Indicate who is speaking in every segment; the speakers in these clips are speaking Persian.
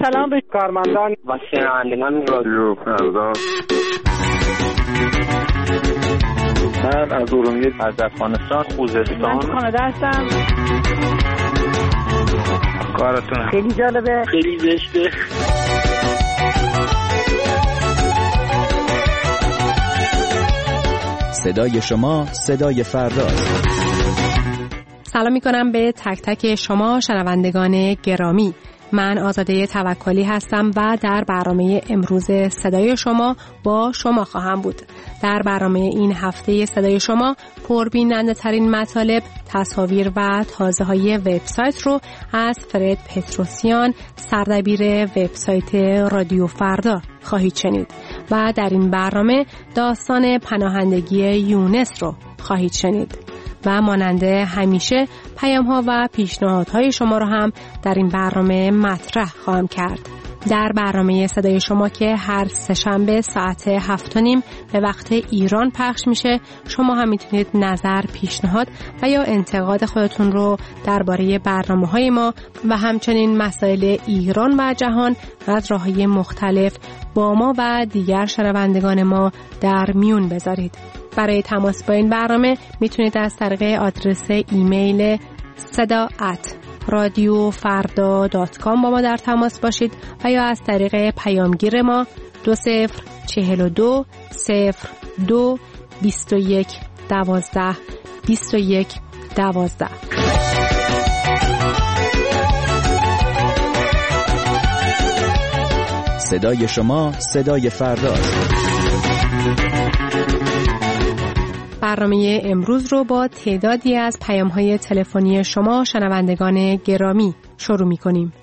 Speaker 1: سلام به کارمندان
Speaker 2: و شنوندگان رادیو فردا.
Speaker 3: من از ارومیه، از افغانستان، خوزستان.
Speaker 1: من کانادا هستم.
Speaker 3: کارتون
Speaker 1: خیلی جالبه،
Speaker 2: خیلی زشته.
Speaker 4: صدای شما، صدای فردا.
Speaker 5: سلام میکنم به تک تک شما شنوندگان گرامی. من آزاده توکلی هستم و در برنامه امروز صدای شما با شما خواهم بود. در برنامه این هفته صدای شما پربیننده ترین مطالب، تصاویر و تازه های وبسایت رو از فرد پتروسیان، سردبیر وبسایت رادیو فردا خواهید شنید و در این برنامه داستان پناهندگی یونس رو خواهید شنید و ماننده همیشه پیام‌ها و پیشنهادهای شما رو هم در این برنامه مطرح خواهم کرد. در برنامه صدای شما که هر سه‌شنبه ساعت 7:30 به وقت ایران پخش میشه، شما هم میتونید نظر، پیشنهاد و یا انتقاد خودتون رو درباره برنامه‌های ما و همچنین مسائل ایران و جهان از راه‌های مختلف با ما و دیگر شنوندگان ما در میون بذارید. برای تماس با این برنامه میتونید از طریق آدرس ایمیل sada@radiofarda.com با ما در تماس باشید و یا از طریق پیامگیر ما 2042 02 21 12 21 12.
Speaker 4: صدای شما، صدای فردا.
Speaker 5: برنامه امروز رو با تعدادی از پیام‌های تلفنی شما شنوندگان گرامی شروع می‌کنیم.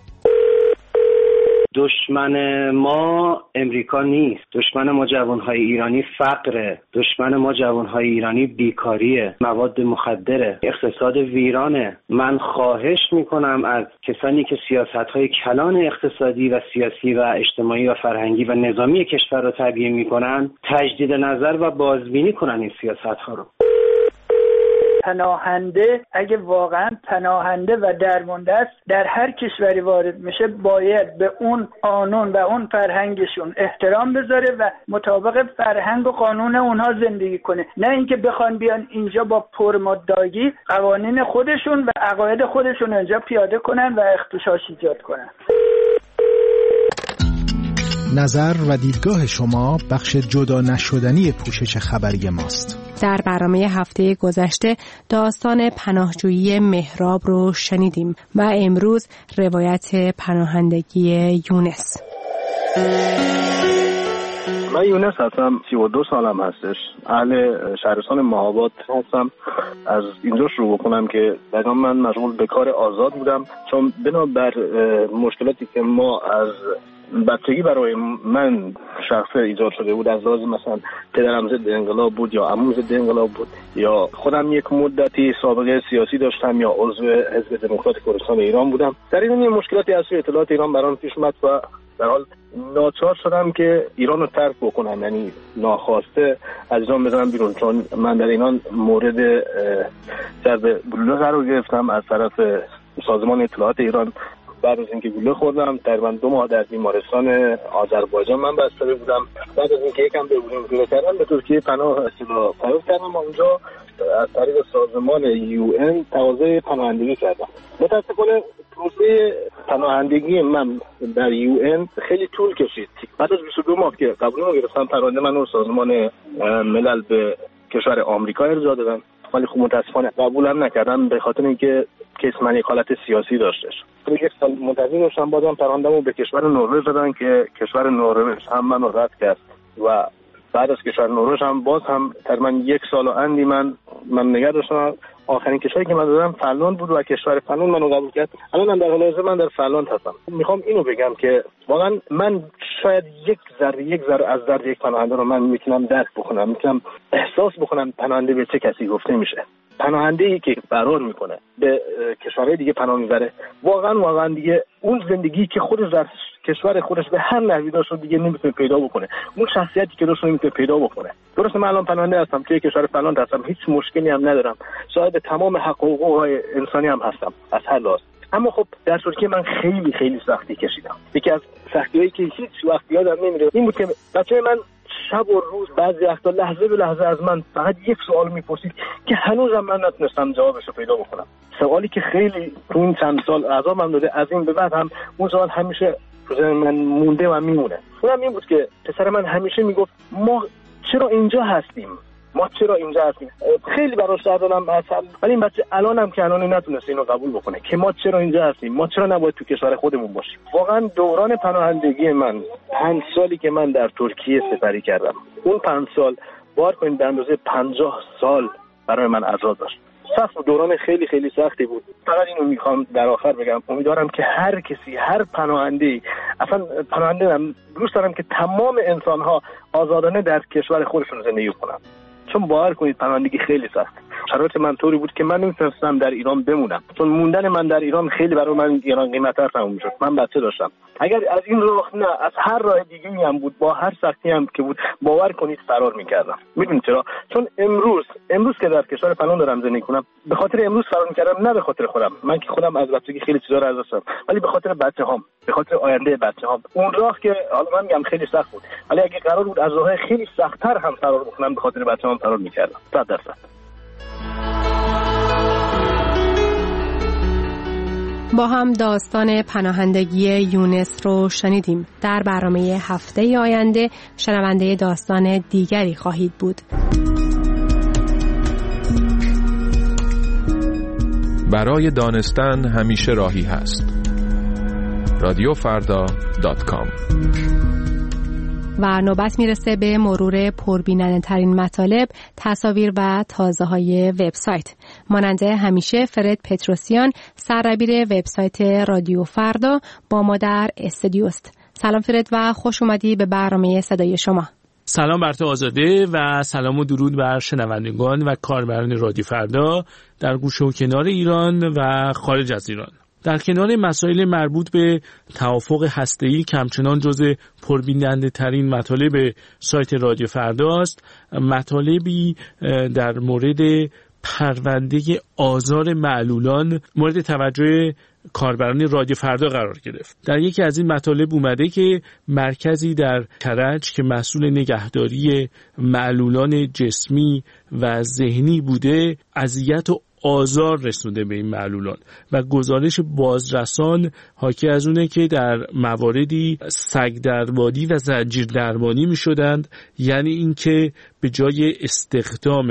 Speaker 6: دشمن ما امریکا نیست. دشمن ما جوانهای ایرانی فقره. دشمن ما جوانهای ایرانی بیکاریه، مواد مخدره، اقتصاد ویرانه. من خواهش میکنم از کسانی که سیاست‌های کلان اقتصادی و سیاسی و اجتماعی و فرهنگی و نظامی کشور رو تبیین میکنن، تجدید نظر و بازبینی کنن این سیاست‌ها رو.
Speaker 1: پناهنده اگه واقعا پناهنده و درمانده است در هر کشوری وارد میشه باید به اون قانون و اون فرهنگشون احترام بذاره و مطابق فرهنگ و قانون اونها زندگی کنه، نه اینکه بخوان بیان اینجا با پرمدعایی قوانین خودشون و عقاید خودشون اینجا پیاده کنن و اختشاش ایجاد کنن.
Speaker 7: نظر و دیدگاه شما بخش جدا نشدنی پوشش خبری ماست.
Speaker 5: در برنامه هفته گذشته داستان پناهجویی مهراب رو شنیدیم و امروز روایت پناهندگی یونس.
Speaker 3: من یونس هستم، 32 سالم هستش، اهل شهرستان مهاباد هستم. از اینجا شروع بکنم که دقیقا من مشغول به کار آزاد بودم، چون بنابر مشکلاتی که ما از بچگی برای من شخصه ایجاد شده بود، از لحاظ مثلا پدرم ضد انقلاب بود یا عموم ضد انقلاب بود یا خودم یک مدتی سابقه سیاسی داشتم یا عضو حزب دموکرات کردستان ایران بودم، در این مشکلاتی از سوی اطلاعات ایران برام پیش اومد و در حال ناچار شدم که ایران رو ترک بکنم، یعنی ناخواسته از ایران بزنم بیرون، چون من در ایران مورد ضرب گلوله قرار گرفتم از طرف سازمان اطلاعات ایران. بعد از اینکه گلوله خوردم تقریبا 2 ماه در بیمارستان آذربایجان من بستری بودم. بعد از اینکه یکم بهبودی کردم به ترکیه پناه کردم. اونجا از طریق سازمان UN تقاضای پناهندگی کردم. متاسفانه پروسه پناهندگی من در UN خیلی طول کشید. بعد از 22 ماه که قبول گرفتم، پرونده من رو سازمان ملل به کشور آمریکا ارجاع دادن، ولی خب متاسفانه قبولم نکردم به خاطر اینکه کیس من یک حالت سیاسی داشتش. یک سال منتظر داشتم، بازم پرونده‌مو به کشور نروژ دادن که کشور نروژ هم منو رد کرد و بعد از کشور نروژ هم باز هم تقریبا 1 سال و اندی من نگه داشتم. آخرین کشوری که من دادم فنلاند بود و کشور فنلاند منو قبول کرد. الان در حال حاضر من در فنلاند هستم. میخوام اینو بگم که واقعا من شاید یک ذره از درد یک پناهنده رو من میتونم درک بکنم، میتونم احساس بکنم پناهنده به چه کسی گفته میشه. پناهنده‌ای که فرار میکنه به کشورهای دیگه پناه میبره، واقعا دیگه اون زندگی که خودش در کشور خودش به هر نحوی داشت دیگه نمیتونه پیدا بکنه، اون شخصیتی که داشت نمیتونه پیدا بکنه. درسته من الان پناهنده هستم، توی کشور فنلاند هستم، هیچ مشکلی هم ندارم، صاحب تمام حقوق انسانی هم هستم از هر لحاظ، اما خب در ترکیه من خیلی خیلی سختی کشیدم. یکی از سختی‌هایی که هیچ وقت یادم نمیره این بود که بچه من شب و روز بعضی وقتا لحظه به لحظه از من فقط یک سوال میپرسید که هنوزم من نتونستم جوابش رو پیدا بکنم. سوالی که خیلی تو این چند سال عذابم داده، از این به بعد هم اون سوال همیشه من مونده و میمونه. اونم این بود که پسر من همیشه میگفت ما چرا اینجا هستیم؟ خیلی براش دردم اصلا، ولی این بچه الانم که الان نتونسته اینو قبول بکنه که ما چرا اینجا هستیم، ما چرا نباید تو کشور خودمون باشیم. واقعا دوران پناهندگی من 5 سالی که من در ترکیه سپری کردم، اون 5 سال بار کنید به اندازه 50 سال برای من عذاب داشت. سخت دوران خیلی خیلی سختی بود. فقط اینو میخوام در آخر بگم، امیدوارم که هر کسی، هر پناهنده، اصلا پناهنده هم دوست دارم که تمام انسان‌ها آزادانه در کشور خودشون زندگی کنن، چون باور کنید پناهندگی خیلی سخت. شرایط من طوری بود که من نمی‌تونستم در ایران بمونم، چون موندن من در ایران خیلی برای من ایران قیمت‌تر تموم می‌شد. من بچه داشتم. اگر از این راه نه، از هر راه دیگه‌ای هم بود، با هر سختی هم که بود، باور کنید فرار می‌کردم. می‌دونید چرا؟ چون امروز که در کشور پناه دارم زندگی کنم، به خاطر امروز فرار می‌کردم، نه به خاطر خودم. من که خودم از بچگی خیلی چیزا رو از دست دادم، ولی به خاطر بچه‌هام، به خاطر آینده بچه‌هام. اون راه که حالا من میگم خیلی سخت بود، ولی اگه قرار بود از راه‌های خیلی سخت‌تر هم فرار بکنم، به خاطر بچه‌هام فرار می‌کردم. 100%.
Speaker 5: با هم داستان پناهندگی یونس رو شنیدیم. در برنامه هفته آینده شنونده داستان دیگری خواهید بود.
Speaker 8: برای دانستن همیشه راهی هست. رادیوفردا.com.
Speaker 5: و نوبت میرسه به مرور پربیننده ترین مطالب، تصاویر و تازه های وبسایت. ماننده همیشه فرد پتروسیان، سردبیر وبسایت رادیو فردا، با ما در استودیوست. سلام فرد و خوش اومدی به برنامه صدای شما.
Speaker 9: سلام بر تو آزاده و سلام و درود بر شنوندگان و کاربران رادیو فردا در گوشه و کنار ایران و خارج از ایران. در کنار مسائل مربوط به توافق هسته‌ای که همچنان جزو پربیننده ترین مطالب سایت رادیو فردا است، مطالبی در مورد پرونده آزار معلولان مورد توجه کاربران رادیو فردا قرار گرفت. در یکی از این مطالب اومده که مرکزی در کرج که مسئول نگهداری معلولان جسمی و ذهنی بوده، اذیت و آزار رسونده به این معلولان و گزارش بازرسان حاکی از اونه که در مواردی سگ دربانی و زنجیر دربانی می شدند، یعنی این که به جای استخدام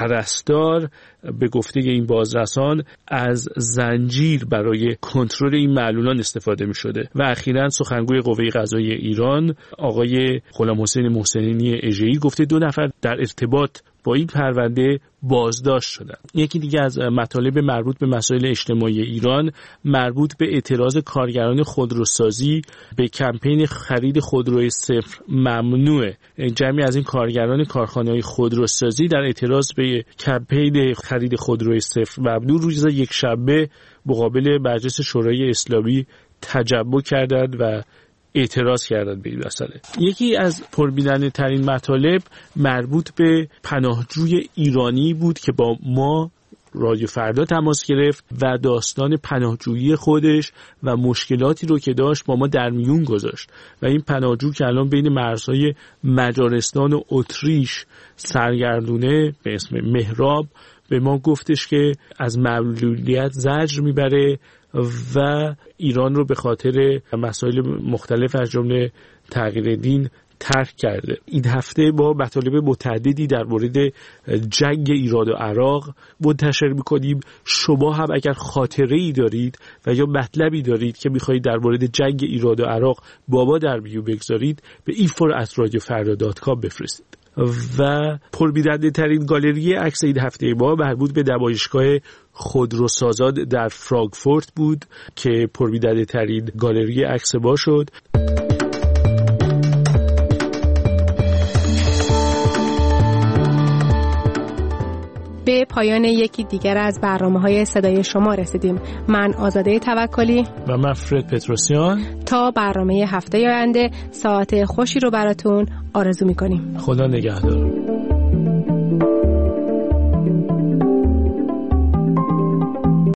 Speaker 9: پرستار به گفته این بازرسان از زنجیر برای کنترل این معلولان استفاده می شده. و اخیراً سخنگوی قوه قضاییه ایران آقای غلام حسین محسنینی اژه‌ای گفته 2 نفر در ارتباط با این پرونده بازداشت شدند. یکی دیگه از مطالب مربوط به مسائل اجتماعی ایران مربوط به اعتراض کارگران خودروسازی به کمپین خرید خودروی صفر ممنوعه. جمعی از این کارگران کارخانه‌های خودروسازی در اعتراض به کمپین خرید خودروی صفر ممنوع روز یکشنبه مقابل مجلس شورای اسلامی تجمع کردند و اعتراض کردن به این مسئله. یکی از پربیننده ترین مطالب مربوط به پناهجوی ایرانی بود که با ما رادیو فردا تماس گرفت و داستان پناهجویی خودش و مشکلاتی رو که داشت با ما در میون گذاشت. و این پناهجو که الان بین مرزهای مجارستان و اتریش سرگردونه به اسم مهراب به ما گفتش که از معلولیت زجر میبره و ایران رو به خاطر مسائل مختلف از جمله تغییر دین ترک کرده. این هفته با مطالب متعددی در مورد جنگ ایران و عراق منتشر می‌کنیم. شما هم اگر خاطره‌ای دارید و یا مطلبی دارید که می‌خواید در مورد جنگ ایران و عراق با ما در میون بگذارید، به info@radiofarda.com بفرستید. و پربیننده ترین گالری عکس این هفته ما مربوط به نمایشگاه خودروسازان در فرانکفورت بود که پربیننده ترین گالری عکس ما شد.
Speaker 5: به پایان یکی دیگر از برنامه‌های صدای شما رسیدیم. من آزاده توکلی
Speaker 9: و من فرد پتروسیان.
Speaker 5: تا برنامه هفته آینده ساعت خوشی رو براتون آرزو می‌کنیم.
Speaker 9: خدا نگهدار.